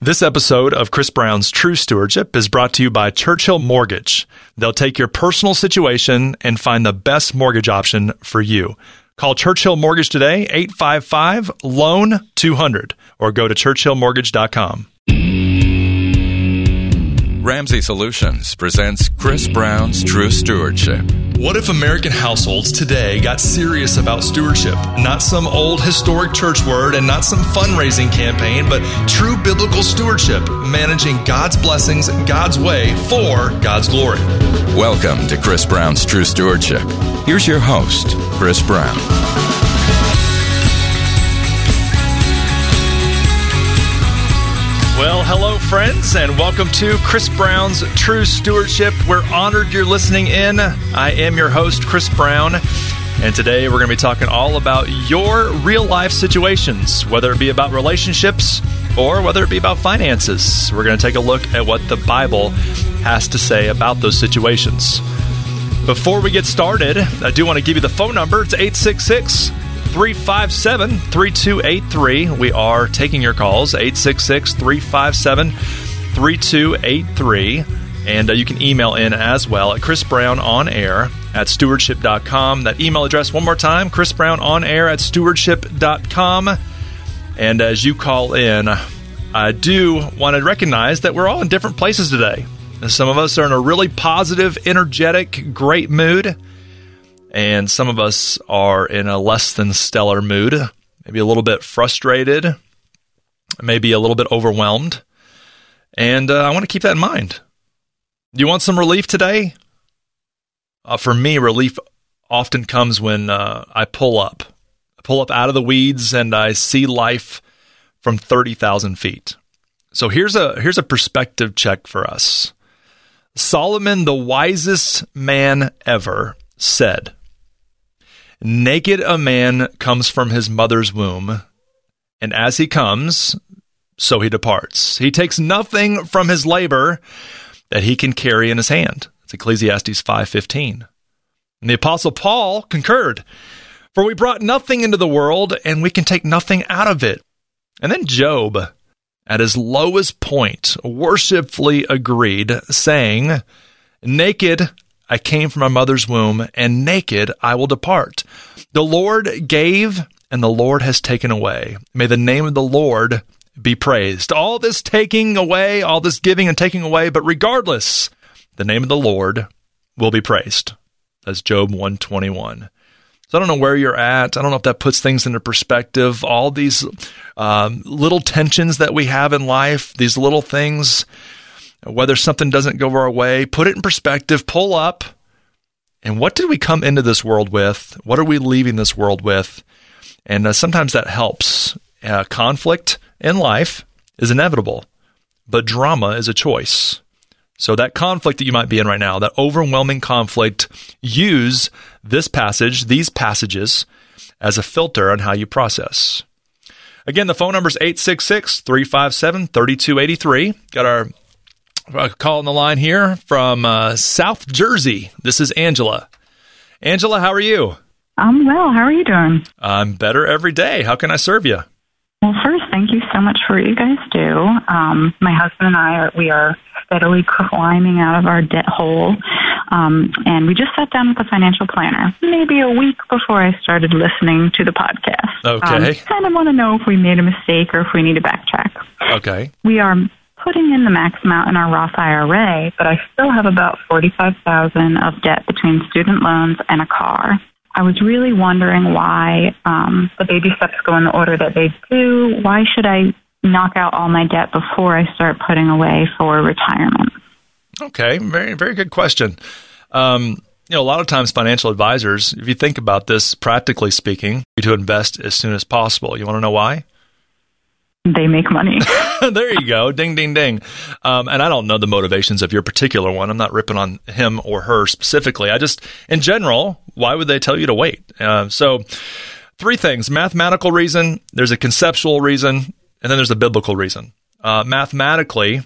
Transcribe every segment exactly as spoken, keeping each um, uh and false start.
This episode of Chris Brown's True Stewardship is brought to you by Churchill Mortgage. They'll take your personal situation and find the best mortgage option for you. Call Churchill Mortgage today, eight five five, loan two hundred, or go to churchill mortgage dot com. Ramsey Solutions presents Chris Brown's True Stewardship. What if American households today got serious about stewardship? Not some old historic church word and not some fundraising campaign, but true biblical stewardship, managing God's blessings God's way for God's glory. Welcome to Chris Brown's True Stewardship. Here's your host, Chris Brown. Well, hello, friends, and welcome to Chris Brown's True Stewardship. We're honored you're listening in. I am your host, Chris Brown, and today we're going to be talking all about your real-life situations, whether it be about relationships or whether it be about finances. We're going to take a look at what the Bible has to say about those situations. Before we get started, I do want to give you the phone number. It's eight six six, three five seven, three two eight three. We are taking your calls, eight six six, three five seven, three two eight three. And uh, you can email in as well at chrisbrownonair at stewardship dot com. That email address one more time, chrisbrownonair at stewardship dot com. And as you call in, I do want to recognize that we're all in different places today. Some of us are in a really positive, energetic, great mood. And some of us are in a less than stellar mood, maybe a little bit frustrated, maybe a little bit overwhelmed. And uh, I want to keep that in mind. You want some relief today? Uh, for me, relief often comes when uh, I pull up. I pull up out of the weeds and I see life from thirty thousand feet. So here's a here's a perspective check for us. Solomon, the wisest man ever, said, "Naked a man comes from his mother's womb, and as he comes, so he departs. He takes nothing from his labor that he can carry in his hand." It's Ecclesiastes five fifteen. And the Apostle Paul concurred, "For we brought nothing into the world, and we can take nothing out of it." And then Job, at his lowest point, worshipfully agreed, saying, "Naked I came from my mother's womb, and naked I will depart. The Lord gave, and the Lord has taken away. May the name of the Lord be praised." All this taking away, all this giving and taking away, but regardless, the name of the Lord will be praised. That's Job one twenty-one. So I don't know where you're at. I don't know if that puts things into perspective. All these um, little tensions that we have in life, these little things, whether something doesn't go our way, put it in perspective, pull up. And what did we come into this world with? What are we leaving this world with? And uh, sometimes that helps. Uh, conflict in life is inevitable, but drama is a choice. So that conflict that you might be in right now, that overwhelming conflict, use this passage, these passages, as a filter on how you process. Again, the phone number is eight six six, three five seven, three two eight three. Got our uh, call on the line here from uh, South Jersey. This is Angela. Angela, how are you? I'm well. How are you doing? I'm better every day. How can I serve you? Well, first, thank you so much for what you guys do. Um, my husband and I, are, we are steadily climbing out of our debt hole. Um, and we just sat down with a financial planner maybe a week before I started listening to the podcast. Okay. Um, kind of want to know if we made a mistake or if we need to backtrack. Okay. We are putting in the max amount in our Roth I R A, but I still have about forty-five thousand dollars of debt between student loans and a car. I was really wondering why um, the baby steps go in the order that they do. Why should I knock out all my debt before I start putting away for retirement? Okay, very, very good question. Um, you know, a lot of times financial advisors, if you think about this, practically speaking, to invest as soon as possible. You want to know why? They make money. There you go. Ding, ding, ding. Um, and I don't know the motivations of your particular one. I'm not ripping on him or her specifically. I just, in general, why would they tell you to wait? Uh, so three things. Mathematical reason, there's a conceptual reason, and then there's a biblical reason. Uh, mathematically,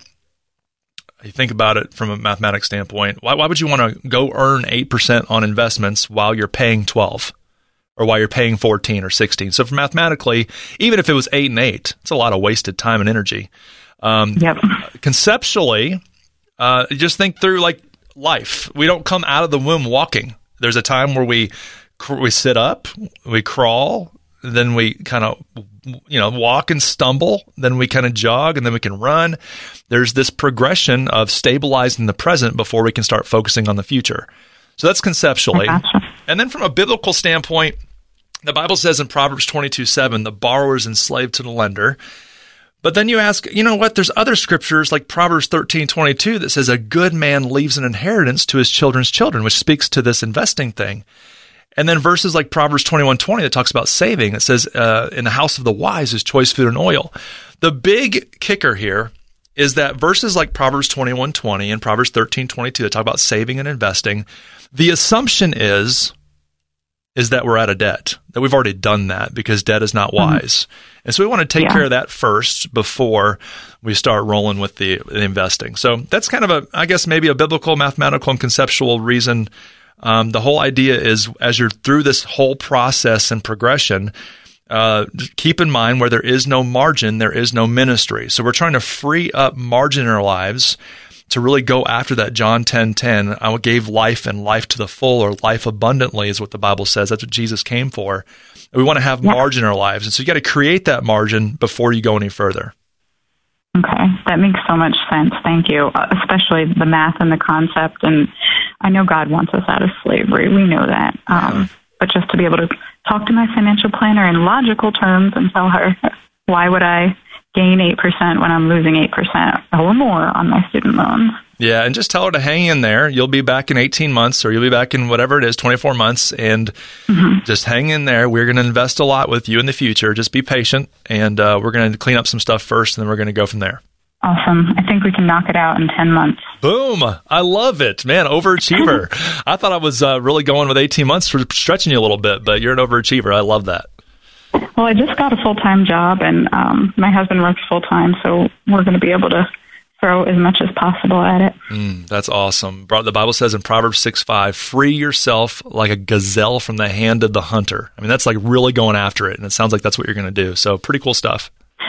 you think about it from a mathematics standpoint, why, why would you want to go earn eight percent on investments while you're paying twelve? Or while you're paying fourteen or sixteen. So for mathematically, even if it was eight and eight, it's a lot of wasted time and energy. Um, Yep. Conceptually, uh, just think through like life. We don't come out of the womb walking. There's a time where we we sit up, we crawl, then we kind of you know walk and stumble, then we kind of jog, and then we can run. There's this progression of stabilizing the present before we can start focusing on the future. So that's conceptually. Gotcha. And then from a biblical standpoint, the Bible says in Proverbs twenty-two seven, the borrower is enslaved to the lender. But then you ask, you know what, there's other scriptures like Proverbs thirteen twenty-two that says a good man leaves an inheritance to his children's children, which speaks to this investing thing. And then verses like Proverbs twenty-one twenty that talks about saving. It says, uh, in the house of the wise is choice food and oil. The big kicker here is that verses like Proverbs twenty-one twenty and Proverbs thirteen twenty-two that talk about saving and investing, the assumption is, is that we're out of debt, that we've already done that because debt is not wise. Mm-hmm. And so we want to take yeah. care of that first before we start rolling with the, the investing. So that's kind of a, I guess, maybe a biblical, mathematical, and conceptual reason. Um, the whole idea is as you're through this whole process and progression, uh, keep in mind where there is no margin, there is no ministry. So we're trying to free up margin in our lives to really go after that John ten ten. I gave life and life to the full, or life abundantly is what the Bible says. That's what Jesus came for. And we want to have yeah. margin in our lives. And so you got to create that margin before you go any further. Okay, that makes so much sense. Thank you. Uh, especially the math and the concept. And I know God wants us out of slavery. We know that. Um, yeah. But just to be able to talk to my financial planner in logical terms and tell her, why would I gain eight percent when I'm losing eight percent or more on my student loans? Yeah, and just tell her to hang in there. You'll be back in eighteen months, or you'll be back in whatever it is, twenty-four months, and mm-hmm. just hang in there. We're going to invest a lot with you in the future. Just be patient, and uh, we're going to clean up some stuff first, and then we're going to go from there. Awesome. I think we can knock it out in ten months. Boom. I love it. Man, overachiever. I thought I was uh, really going with eighteen months for stretching you a little bit, but you're an overachiever. I love that. Well, I just got a full-time job, and um, my husband works full-time, so we're going to be able to throw as much as possible at it. Mm, that's awesome. The Bible says in Proverbs six five, free yourself like a gazelle from the hand of the hunter. I mean, that's like really going after it, and it sounds like that's what you're going to do. So pretty cool stuff.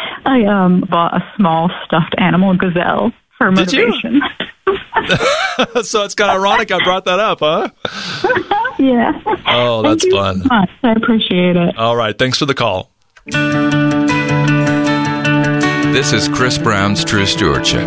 I um, bought a small stuffed animal gazelle for motivation. So it's kind of ironic I brought that up, huh? Yeah. Oh, that's Thank you fun. So much. I appreciate it. All right. Thanks for the call. This is Chris Brown's True Stewardship.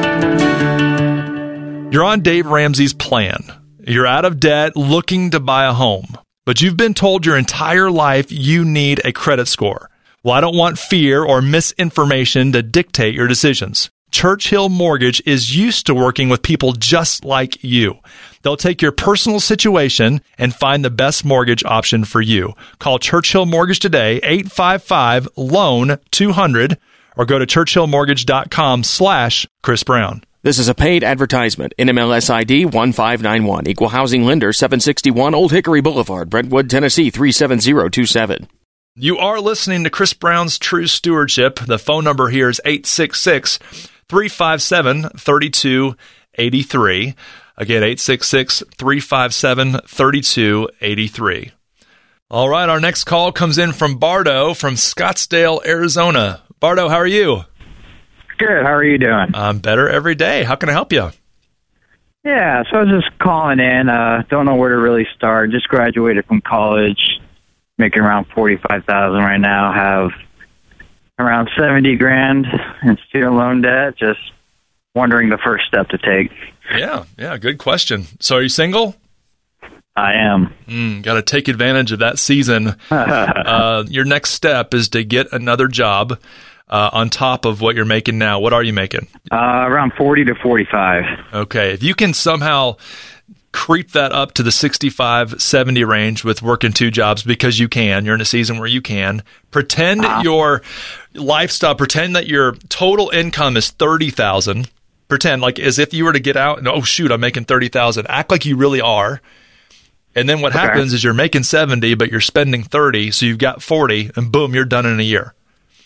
You're on Dave Ramsey's plan. You're out of debt, looking to buy a home, but you've been told your entire life you need a credit score. Well, I don't want fear or misinformation to dictate your decisions. Churchill Mortgage is used to working with people just like you. They'll take your personal situation and find the best mortgage option for you. Call Churchill Mortgage today, eight five five, loan two hundred, or go to churchillmortgage.com slash Chris Brown. This is a paid advertisement. N M L S I D one five nine one. Equal housing lender, seven sixty-one Old Hickory Boulevard, Brentwood, Tennessee, three seven zero two seven. You are listening to Chris Brown's True Stewardship. The phone number here is eight six six, three five seven, three two eight three. Again, eight six six, three five seven, three two eight three. All right, our next call comes in from Bardo from Scottsdale, Arizona. Bardo, how are you? Good. How are you doing? I'm better every day. How can I help you? Yeah, so I was just calling in. Uh, don't know where to really start. Just graduated from college, making around forty-five thousand right now. Have around seventy grand in student loan debt. Just wondering the first step to take. Yeah, yeah, good question. So are you single? I am. Mm, got to take advantage of that season. uh, your next step is to get another job uh, on top of what you're making now. What are you making? Uh, around forty to forty-five. Okay. If you can somehow creep that up to the sixty-five, seventy range with working two jobs, because you can, you're in a season where you can, pretend uh-huh. your lifestyle, pretend that your total income is thirty thousand. Pretend like as if you were to get out and, oh, shoot, I'm making thirty thousand. Act like you really are. And then what okay. happens is you're making seventy, but you're spending thirty, so you've got forty, and boom, you're done in a year.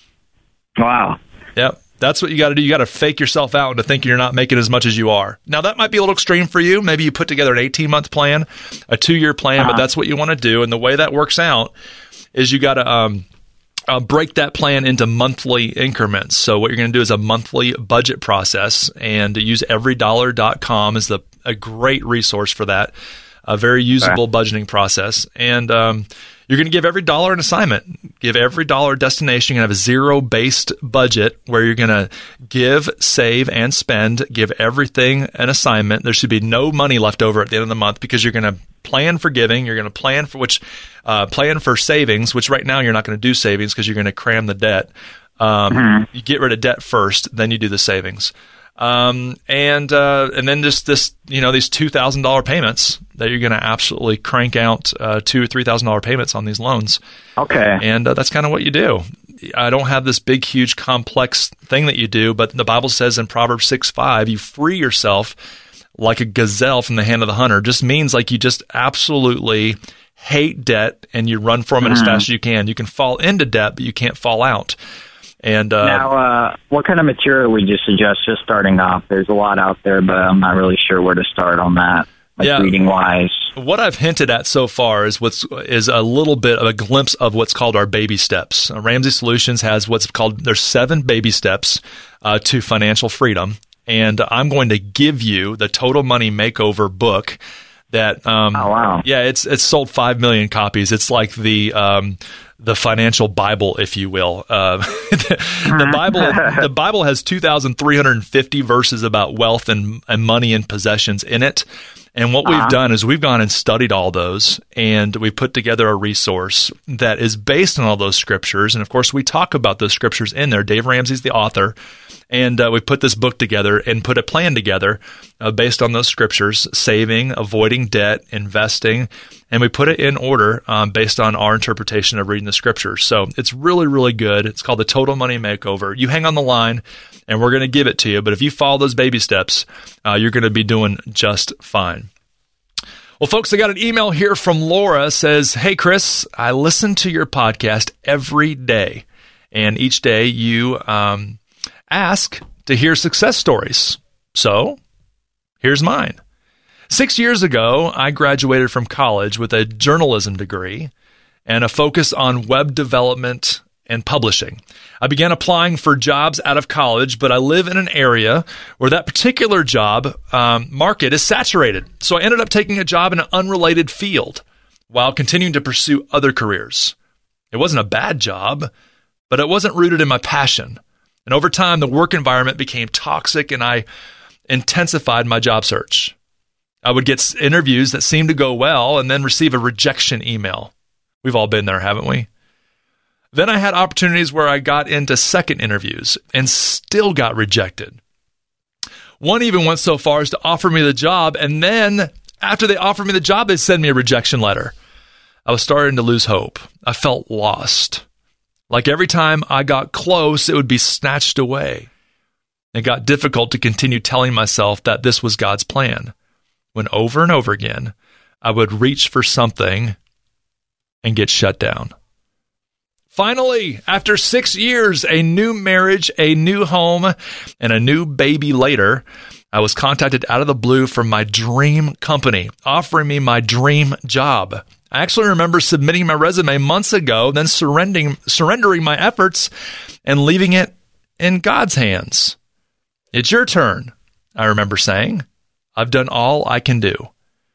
Wow. Yep. That's what you got to do. You got to fake yourself out into thinking you're not making as much as you are. Now, that might be a little extreme for you. Maybe you put together an eighteen-month plan, a two-year plan, uh-huh. but that's what you want to do. And the way that works out is you got to um, uh, break that plan into monthly increments. So what you're going to do is a monthly budget process, and use every dollar dot com is the, a great resource for that. A very usable okay. budgeting process. And um, you're going to give every dollar an assignment. Give every dollar a destination. You're going to have a zero-based budget where you're going to give, save, and spend. Give everything an assignment. There should be no money left over at the end of the month, because you're going to plan for giving. You're going to plan for which uh, plan for savings, which right now you're not going to do savings because you're going to cram the debt. Um, mm-hmm. You get rid of debt first, then you do the savings. Um, and, uh, and then just this, you know, these two thousand dollars payments that you're going to absolutely crank out, uh, two or three thousand dollars payments on these loans. Okay. And, uh, that's kind of what you do. I don't have this big, huge, complex thing that you do, but the Bible says in Proverbs six five, you free yourself like a gazelle from the hand of the hunter. Just means like you just absolutely hate debt and you run from it mm-hmm. as fast as you can. You can fall into debt, but you can't fall out. And uh, now, uh, what kind of material would you suggest just starting off? There's a lot out there, but I'm not really sure where to start on that, like yeah. reading wise. What I've hinted at so far is what's is a little bit of a glimpse of what's called our baby steps. Uh, Ramsey Solutions has what's called, there's seven baby steps uh, to financial freedom, and I'm going to give you the Total Money Makeover book. That um, oh wow, yeah, it's it's sold five million copies. It's like the um, the financial Bible, if you will. Uh, the, the Bible the Bible has two thousand three hundred fifty verses about wealth and, and money and possessions in it. And what uh-huh. we've done is we've gone and studied all those, and we put together a resource that is based on all those scriptures. And of course, we talk about those scriptures in there. Dave Ramsey's the author. And uh, we put this book together and put a plan together uh, based on those scriptures: saving, avoiding debt, investing, and we put it in order um, based on our interpretation of reading the scriptures. So it's really, really good. It's called the Total Money Makeover. You hang on the line, and we're going to give it to you. But if you follow those baby steps, uh, you're going to be doing just fine. Well, folks, I got an email here from Laura. Says, "Hey, Chris, I listen to your podcast every day, and each day you um, ask to hear success stories. So here's mine. Six years ago, I graduated from college with a journalism degree and a focus on web development and publishing. I began applying for jobs out of college, but I live in an area where that particular job um, market is saturated. So I ended up taking a job in an unrelated field while continuing to pursue other careers. It wasn't a bad job, but it wasn't rooted in my passion. And over time, the work environment became toxic, and I intensified my job search. I would get interviews that seemed to go well and then receive a rejection email. We've all been there, haven't we? Then I had opportunities where I got into second interviews and still got rejected. One even went so far as to offer me the job, and then after they offered me the job, they sent me a rejection letter. I was starting to lose hope. I felt lost. Like every time I got close, it would be snatched away. It got difficult to continue telling myself that this was God's plan, when over and over again, I would reach for something and get shut down. Finally, after six years, a new marriage, a new home, and a new baby later, I was contacted out of the blue from my dream company, offering me my dream job. I actually remember submitting my resume months ago, then surrendering, surrendering my efforts and leaving it in God's hands. It's your turn, I remember saying. I've done all I can do.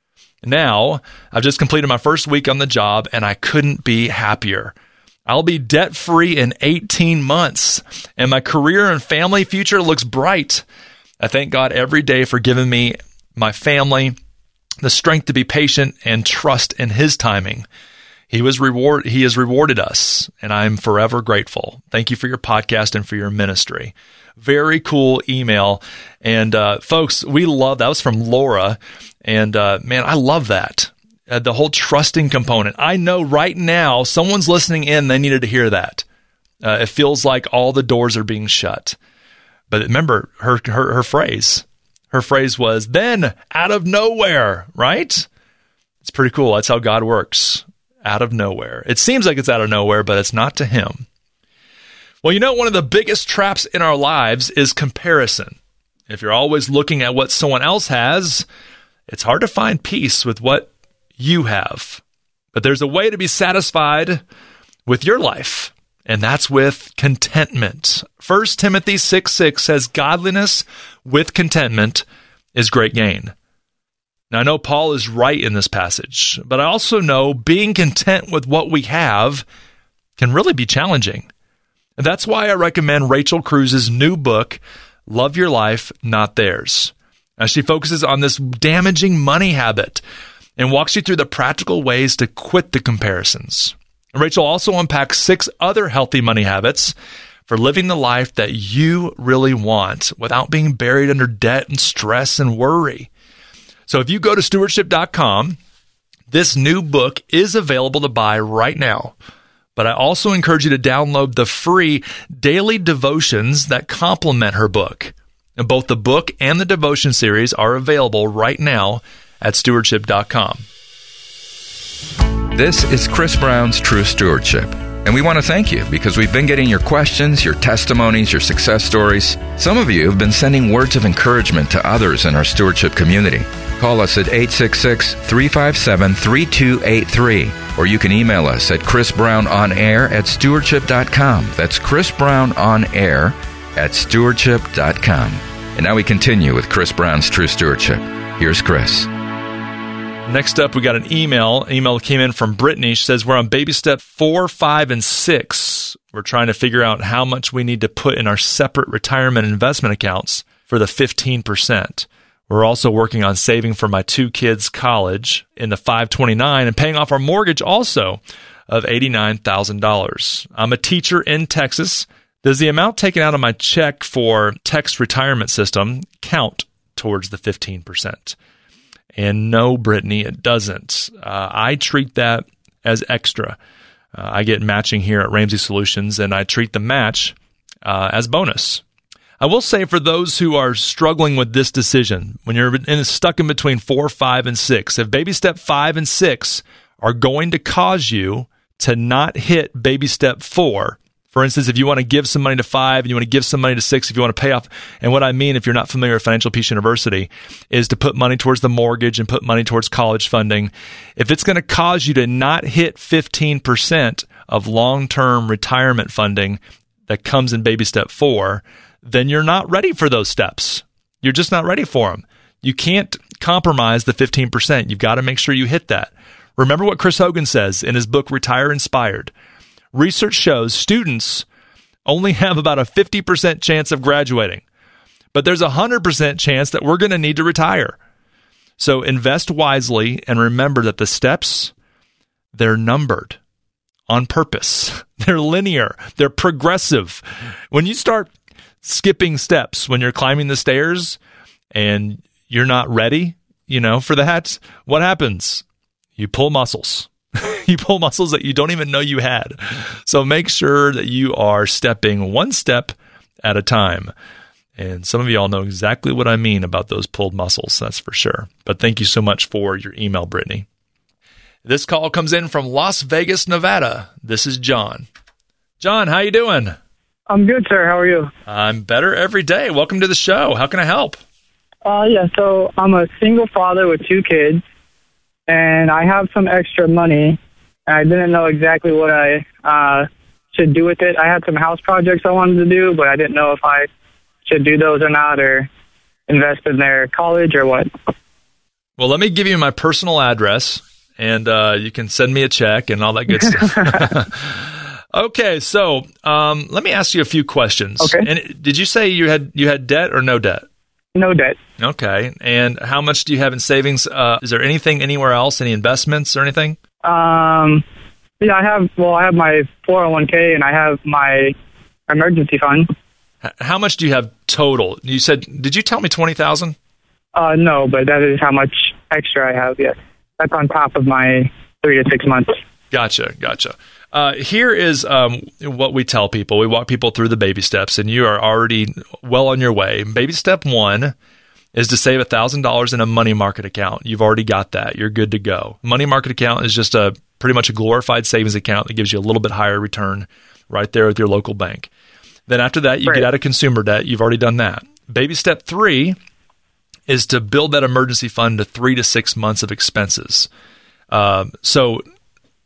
Now, I've just completed my first week on the job, and I couldn't be happier. I'll be debt-free in eighteen months, and my career and family future looks bright. I thank God every day for giving me, my family, the strength to be patient and trust in His timing. He was reward. He has rewarded us, and I'm forever grateful. Thank you for your podcast and for your ministry. Very cool email. And uh, folks, we love that. Was from Laura. And uh, man, I love that. Uh, the whole trusting component. I know right now someone's listening in. They needed to hear that. Uh, it feels like all the doors are being shut. But remember her, her, her phrase. Her phrase was, then out of nowhere, right? It's pretty cool. That's how God works. Out of nowhere. It seems like it's out of nowhere, but it's not to Him. Well, you know, one of the biggest traps in our lives is comparison. If you're always looking at what someone else has, it's hard to find peace with what you have. But there's a way to be satisfied with your life. and that's with contentment. First Timothy six six says, godliness with contentment is great gain. Now, I know Paul is right in this passage, but I also know being content with what we have can really be challenging. And that's why I recommend Rachel Cruz's new book, Love Your Life, Not Theirs. Now, she focuses on this damaging money habit and walks you through the practical ways to quit the comparisons. Rachel also unpacks six other healthy money habits for living the life that you really want without being buried under debt and stress and worry. So if you go to stewardship dot com, this new book is available to buy right now. But I also encourage you to download the free daily devotions that complement her book. And both the book and the devotion series are available right now at stewardship dot com. This is Chris Brown's True Stewardship. And we want to thank you because we've been getting your questions, your testimonies, your success stories. Some of you have been sending words of encouragement to others in our stewardship community. Call us at eight six six, three five seven, three two eight three, or you can email us at chrisbrownonair at stewardship dot com. That's chrisbrownonair at stewardship dot com. And now we continue with Chris Brown's True Stewardship. Here's Chris. Next up, we got an email. An email came in from Brittany. She says, we're on baby step four, five, and six. We're trying to figure out how much we need to put in our separate retirement investment accounts for the fifteen percent. We're also working on saving for my two kids' college in the five twenty-nine and paying off our mortgage also of eighty-nine thousand dollars. I'm a teacher in Texas. Does the amount taken out of my check for Tex retirement system count towards the fifteen percent? And no, Brittany, it doesn't. Uh, I treat that as extra. Uh, I get matching here at Ramsey Solutions, and I treat the match uh, as bonus. I will say for those who are struggling with this decision, when you're in, stuck in between four, five, and six, if baby step five and six are going to cause you to not hit baby step four, for instance, if you want to give some money to five and you want to give some money to six, if you want to pay off, and what I mean, if you're not familiar with Financial Peace University, is to put money towards the mortgage and put money towards college funding. If it's going to cause you to not hit fifteen percent of long-term retirement funding that comes in baby step four, then you're not ready for those steps. You're just not ready for them. You can't compromise the fifteen percent. You've got to make sure you hit that. Remember what Chris Hogan says in his book, Retire Inspired. Research shows students only have about a fifty percent chance of graduating, but there's a one hundred percent chance that we're going to need to retire. So invest wisely and remember that the steps, they're numbered on purpose. They're linear. They're progressive. When you start skipping steps, when you're climbing the stairs and you're not ready, you know, for that, what happens? You pull muscles. You pull muscles that you don't even know you had. So make sure that you are stepping one step at a time. And some of you all know exactly what I mean about those pulled muscles, that's for sure. But thank you so much for your email, Brittany. This call comes in from Las Vegas, Nevada. This is John. John, how you doing? I'm good, sir. How are you? I'm better every day. Welcome to the show. How can I help? Uh, yeah, so I'm a single father with two kids. And I have some extra money, and I didn't know exactly what I uh, should do with it. I had some house projects I wanted to do, but I didn't know if I should do those or not, or invest in their college or what. Well, let me give you my personal address, and uh, you can send me a check and all that good stuff. Okay, so um, let me ask you a few questions. Okay. And did you say you had you had debt or no debt? No debt. Okay. And how much do you have in savings? Uh, is there anything anywhere else, any investments or anything? Um, yeah, I have, well, I have my four oh one k and I have my emergency fund. H- how much do you have total? You said, did you tell me twenty thousand dollars? Uh, no, but that is how much extra I have, yes. That's on top of my three to six months. Gotcha, gotcha. Uh, here is um, what we tell people. We walk people through the baby steps, and you are already well on your way. Baby step one is to save one thousand dollars in a money market account. You've already got that. You're good to go. Money market account is just a pretty much a glorified savings account that gives you a little bit higher return right there with your local bank. Then after that, you right. get out of consumer debt. You've already done that. Baby step three is to build that emergency fund to three to six months of expenses. Um, so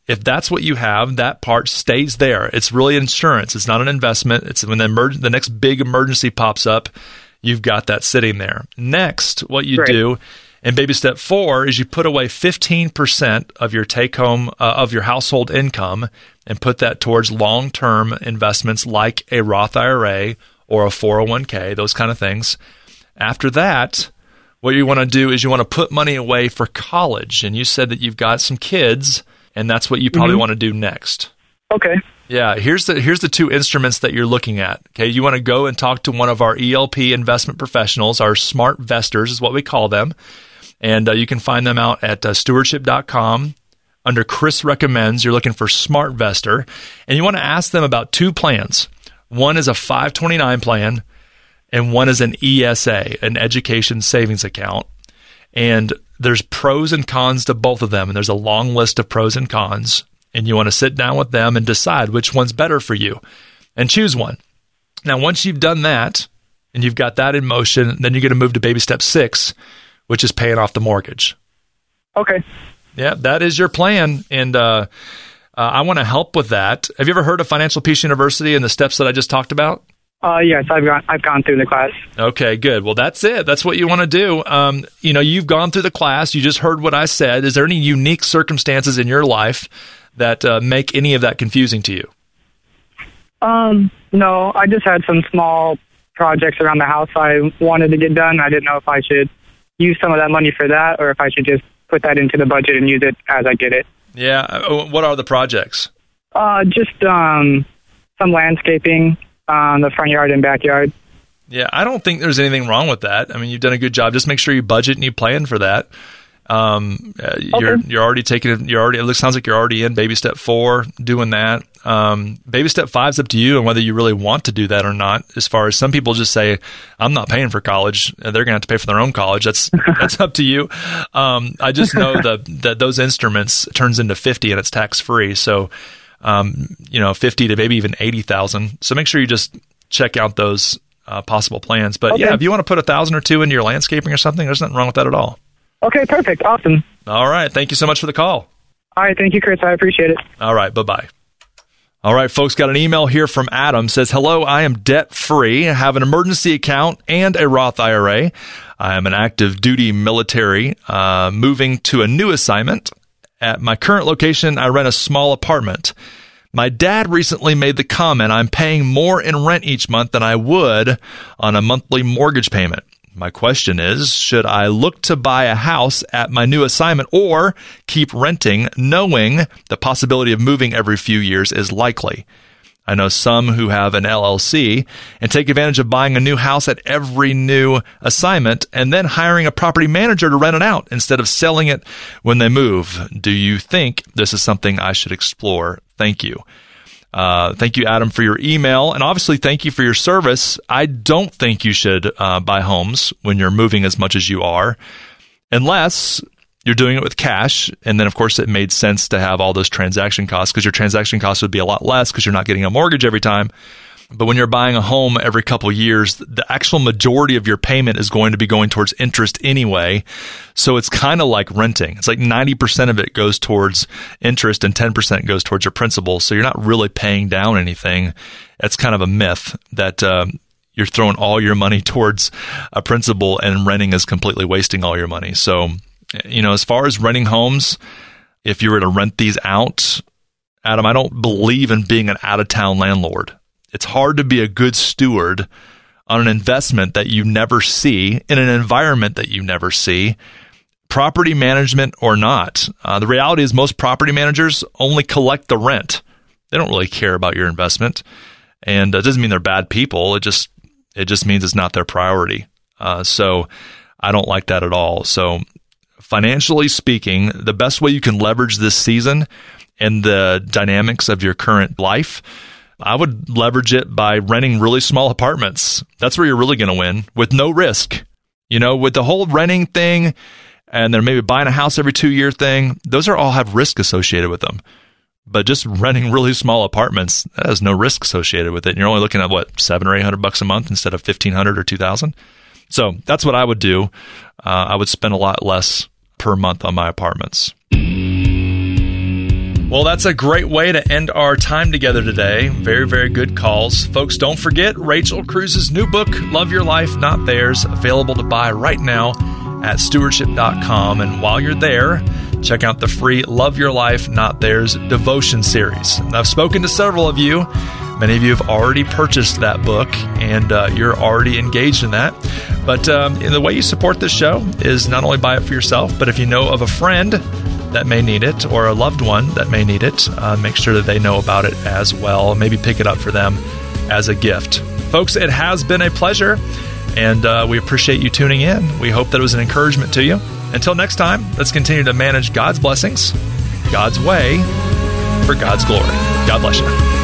If that's what you have, that part stays there. It's really insurance. It's not an investment. It's when the, emerg- the next big emergency pops up, you've got that sitting there. Next, what you Right. do in baby step four is you put away fifteen percent of your take-home, uh, of your household income and put that towards long-term investments like a Roth I R A or a four oh one k, those kind of things. After that, what you want to do is you want to put money away for college. And you said that you've got some kids, and that's what you probably Mhm. want to do next. Okay. Yeah, here's the here's the two instruments that you're looking at. Okay, you want to go and talk to one of our E L P investment professionals, our smart vestors is what we call them. And uh, you can find them out at uh, stewardship dot com. Under Chris Recommends, you're looking for Smart Vestor. And you want to ask them about two plans. One is a five twenty-nine plan, and one is an E S A, an education savings account. And there's pros and cons to both of them, and there's a long list of pros and cons. And you want to sit down with them and decide which one's better for you and choose one. Now, once you've done that and you've got that in motion, then you're going to move to baby step six, which is paying off the mortgage. Okay. Yeah, that is your plan. And uh, uh, I want to help with that. Have you ever heard of Financial Peace University and the steps that I just talked about? Uh, yes, I've gone. I've gone through the class. Okay, good. Well, that's it. That's what you want to do. Um, you know, you've gone through the class. You just heard what I said. Is there any unique circumstances in your life that uh, make any of that confusing to you? Um, no, I just had some small projects around the house I wanted to get done. I didn't know if I should use some of that money for that, or if I should just put that into the budget and use it as I get it. Yeah. Uh, What are the projects? Uh, just um, some landscaping on the front yard and backyard. Yeah, I don't think there's anything wrong with that. I mean, you've done a good job. Just make sure you budget and you plan for that. Um, uh, you're Okay. you're already taking it. You're already. It looks sounds like you're already in baby step four, doing that. Um, baby step five is up to you and whether you really want to do that or not. As far as some people just say, I'm not paying for college. They're going to have to pay for their own college. That's that's up to you. Um, I just know that that those instruments turns into fifty and it's tax free. So, um, you know, fifty to maybe even eighty thousand. So make sure you just check out those uh, possible plans. But Okay. yeah, if you want to put a thousand or two into your landscaping or something, there's nothing wrong with that at all. Okay, perfect. Awesome. All right. Thank you so much for the call. All right, thank you, Chris. I appreciate it. All right. Bye-bye. All right, folks, got an email here from Adam. Says, hello, I am debt-free. I have an emergency account and a Roth I R A. I am an active duty military, uh, moving to a new assignment. At my current location, I rent a small apartment. My dad recently made the comment I'm paying more in rent each month than I would on a monthly mortgage payment. My question is, should I look to buy a house at my new assignment or keep renting, knowing the possibility of moving every few years is likely? I know some who have an L L C and take advantage of buying a new house at every new assignment and then hiring a property manager to rent it out instead of selling it when they move. Do you think this is something I should explore? Thank you. Uh, thank you, Adam, for your email. And obviously, thank you for your service. I don't think you should uh, buy homes when you're moving as much as you are, unless you're doing it with cash. And then, of course, it made sense to have all those transaction costs because your transaction costs would be a lot less because you're not getting a mortgage every time. But when you're buying a home every couple of years, the actual majority of your payment is going to be going towards interest anyway. So it's kind of like renting. It's like ninety percent of it goes towards interest and ten percent goes towards your principal. So you're not really paying down anything. That's kind of a myth that um, you're throwing all your money towards a principal and renting is completely wasting all your money. So, you know, as far as renting homes, if you were to rent these out, Adam, I don't believe in being an out-of-town landlord. It's hard to be a good steward on an investment that you never see in an environment that you never see, property management or not. Uh, the reality is most property managers only collect the rent. They don't really care about your investment. And it doesn't mean they're bad people. It just it just means it's not their priority. Uh, so I don't like that at all. So financially speaking, the best way you can leverage this season and the dynamics of your current life, I would leverage it by renting really small apartments. That's where you're really going to win with no risk. You know, with the whole renting thing and then maybe buying a house every two year thing, those are all have risk associated with them. But just renting really small apartments, that has no risk associated with it. And you're only looking at what, seven or eight hundred bucks a month instead of fifteen hundred or two thousand. So that's what I would do. Uh, I would spend a lot less per month on my apartments. Well, that's a great way to end our time together today. Very, very good calls. Folks, don't forget Rachel Cruz's new book, Love Your Life, Not Theirs, available to buy right now at stewardship dot com. And while you're there, check out the free Love Your Life, Not Theirs devotion series. And I've spoken to several of you. Many of you have already purchased that book, and uh, you're already engaged in that. But um, the way you support this show is not only buy it for yourself, but if you know of a friend that may need it or a loved one that may need it, uh, make sure that they know about it as well. Maybe pick it up for them as a gift. Folks, it has been a pleasure, and uh, we appreciate you tuning in. We hope that it was an encouragement to you. Until next time, let's continue to manage God's blessings, God's way, for God's glory. God bless you.